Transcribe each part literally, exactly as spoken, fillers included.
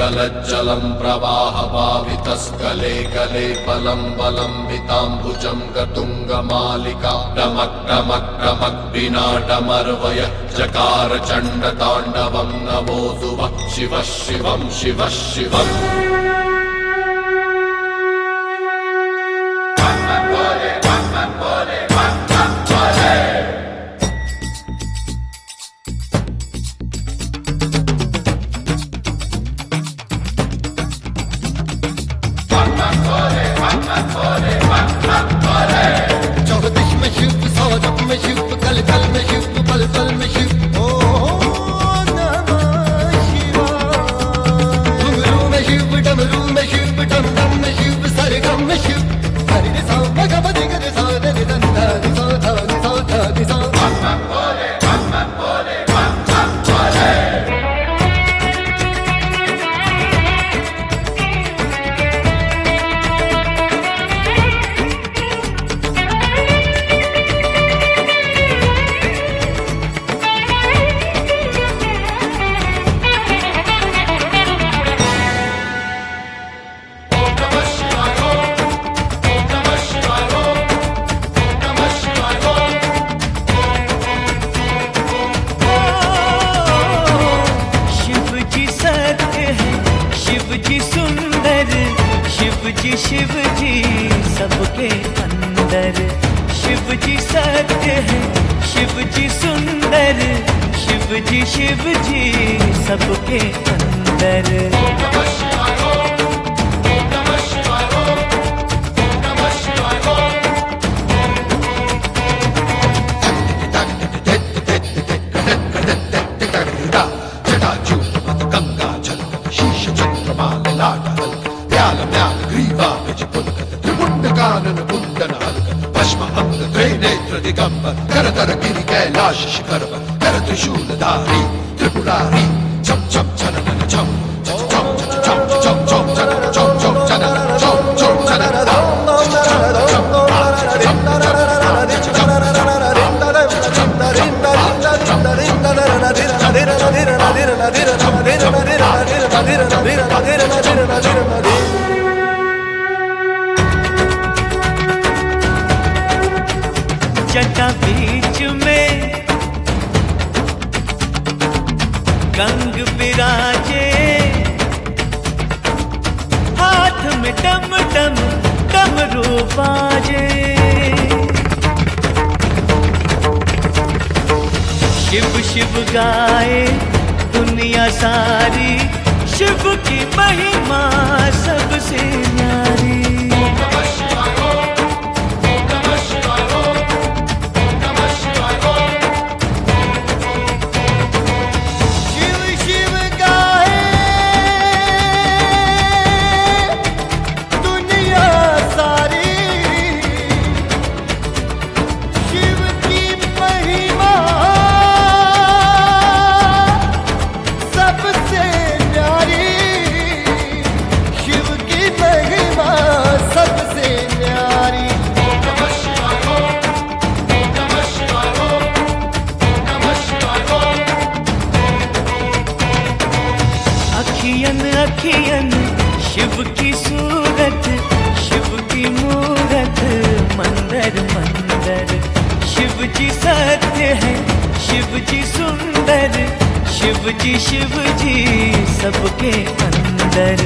जलज्जलं प्रवाहभावितस्कले कले बलं बलं विताम्बुजं गतुङ्गमालिका डमक् डमक् डमक् विनाटमर्वय जकार चण्डताण्डवं नमोऽस्तु वः शिवः शिवं शिवः शिवम्। चौदिश में शिव, सौरभ में शिव, कल कल में शिव, पल पल में शिव। ओम नमः शिवाय। घुंघरू में शिव, डमरू में शिव, डम डम में शिव, सरगम में शिव। हरि रे सौ ग ग ग रे सौ रे रे ध ध रि सौ ध रि सौ ध रि सौ। शिव जी सबके अंदर, शिव जी सत्य है, शिव जी सुंदर, शिव जी शिव जी सबके अंदर। दिगंबर करतर गिरि कैलाश शिखर कर त्रिशूलधारी त्रिपुरारी चम चम चनन चम चम चम चम चम चम चनन चम चम चनन चम चम चनन जटा बीच में गंग विराजे, हाथ में डम डम डमरू बाजे। शिव शिव गाए दुनिया सारी, शिव की महिमा सबसे न्यारी। अखियन शिव की सूरत, शिव की मूरत मंदर मंदर। शिव जी सत्य है, शिव जी सुंदर, शिव जी शिव जी सबके अंदर।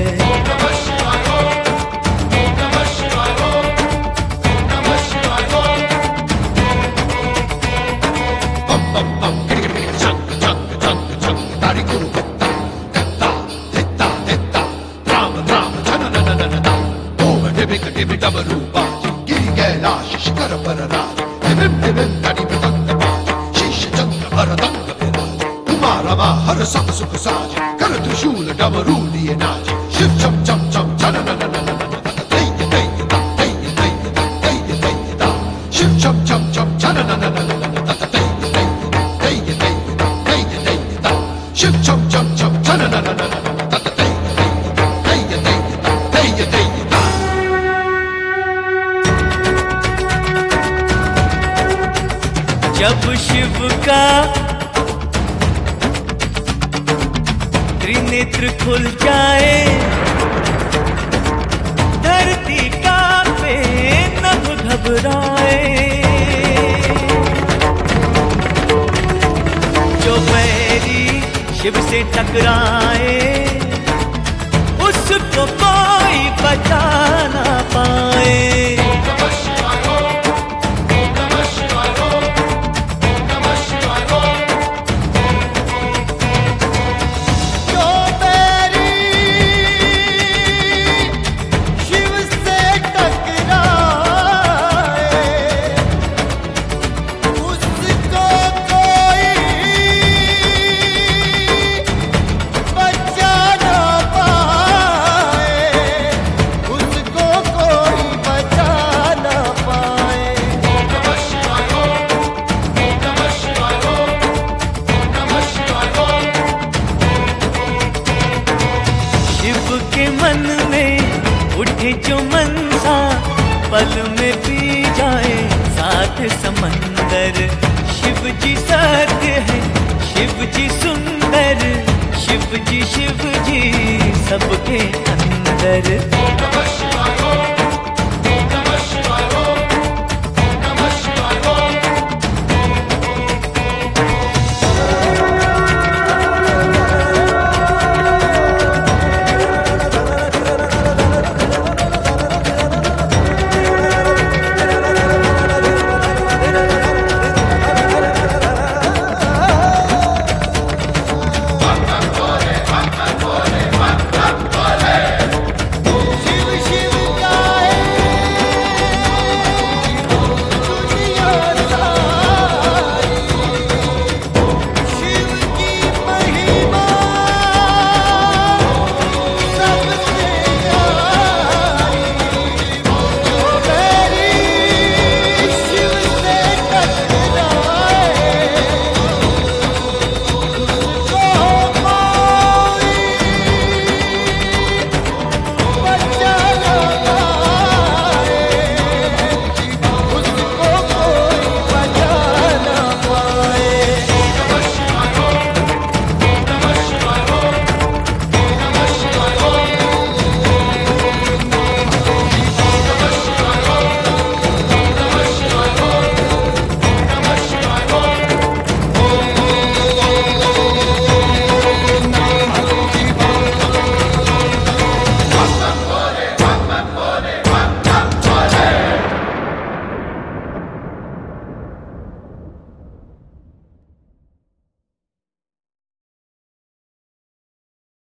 गिरि कैलाश शिखर पर राज, विभिन्न विभिन्न तड़ि मृदंग बाज, शीश चंद्र भरदंग विराज। उमा रमा हर सब सुख साज, कर त्रिशूल डमरू लिए नाच। शिव चम चम चम चनन तैय तैय ता तैय तैय ता तैय तैय ता। शिव चम चम चम चनन तैय तैय तैय तैय ता तैय तैय ता। शिव चम चम चम चनन जब शिव का त्रिनेत्र खुल जाए, धरती कांपे नभ घबराए। जो बैरी शिव से टकराए, उसको कोई बचा ना पाए। जो मनसा पल में पी जाए सात समंदर। शिव जी सत्य है, शिव जी सुंदर, शिव जी शिव जी सबके अंदर।